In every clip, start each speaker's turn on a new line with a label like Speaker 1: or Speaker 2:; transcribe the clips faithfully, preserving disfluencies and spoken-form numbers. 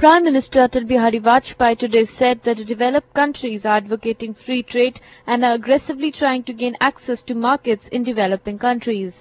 Speaker 1: Prime Minister Atal Bihari Vajpayee today said that the developed countries are advocating free trade and are aggressively trying to gain access to markets in developing countries.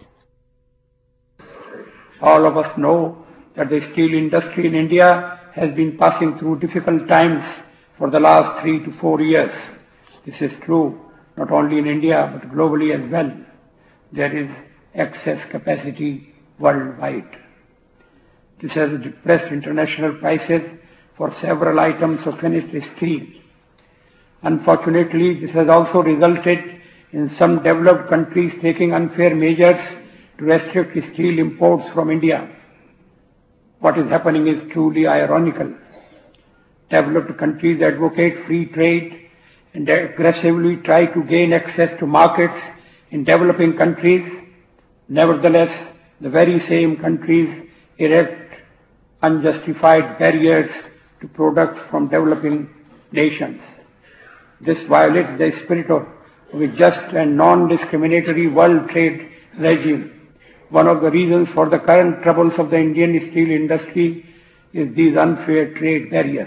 Speaker 2: All of us know that the steel industry in India has been passing through difficult times for the last three to four years. This is true not only in India but globally as well. There is excess capacity worldwide. This has depressed international prices for several items of finished steel. Unfortunately, this has also resulted in some developed countries taking unfair measures to restrict steel imports from India. What is happening is truly ironical. Developed countries advocate free trade and aggressively try to gain access to markets in developing countries. Nevertheless, the very same countries erect unjustified barriers to products from developing nations. This violates the spirit of a just and non-discriminatory world trade regime. One of the reasons for the current troubles of the Indian steel industry is these unfair trade barriers.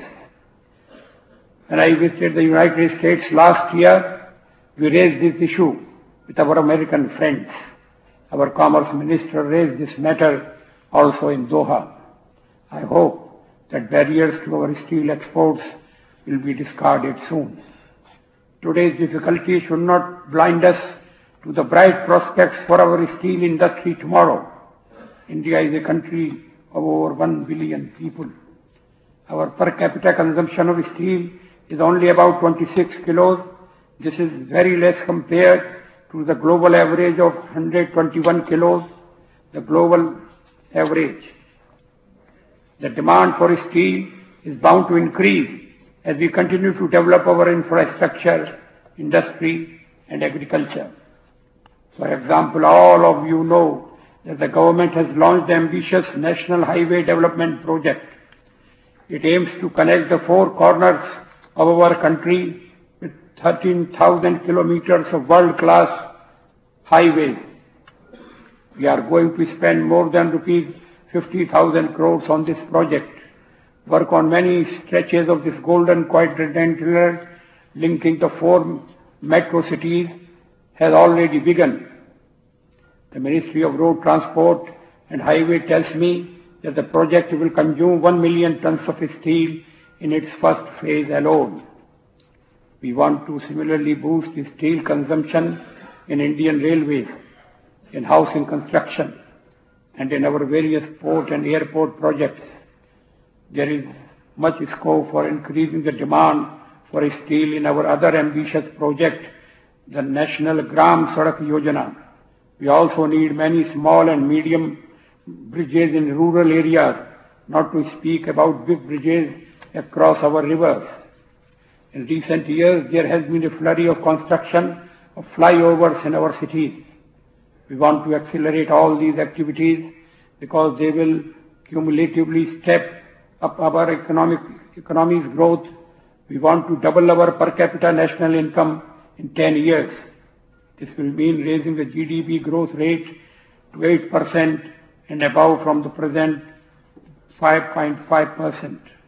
Speaker 2: When I visited the United States last year, we raised this issue with our American friends. Our Commerce Minister raised this matter also in Doha. I hope that barriers to our steel exports will be discarded soon. Today's difficulties should not blind us to the bright prospects for our steel industry tomorrow. India is a country of over one billion people. Our per capita consumption of steel is only about twenty-six kilos. This is very less compared to the global average of one hundred twenty-one kilos, the global average. The demand for steel is bound to increase as we continue to develop our infrastructure, industry and agriculture. For example, all of you know that the government has launched the ambitious National Highway Development Project. It aims to connect the four corners of our country with thirteen thousand kilometers of world-class highways. We are going to spend more than rupees fifty thousand crores on this project. Work on many stretches of this golden quadrangular linking the four metro cities has already begun. The Ministry of Road Transport and Highway tells me that the project will consume one million tons of steel in its first phase alone. We want to similarly boost steel consumption in Indian railways, in housing construction, and in our various port and airport projects. There is much scope for increasing the demand for steel in our other ambitious project, the National Gram Sadak Yojana. We also need many small and medium bridges in rural areas, not to speak about big bridges across our rivers. In recent years, there has been a flurry of construction of flyovers in our cities. We want to accelerate all these activities because they will cumulatively step up our economic economy's growth. We want to double our per capita national income in ten years. This will mean raising the G D P growth rate to eight percent and above from the present five point five percent.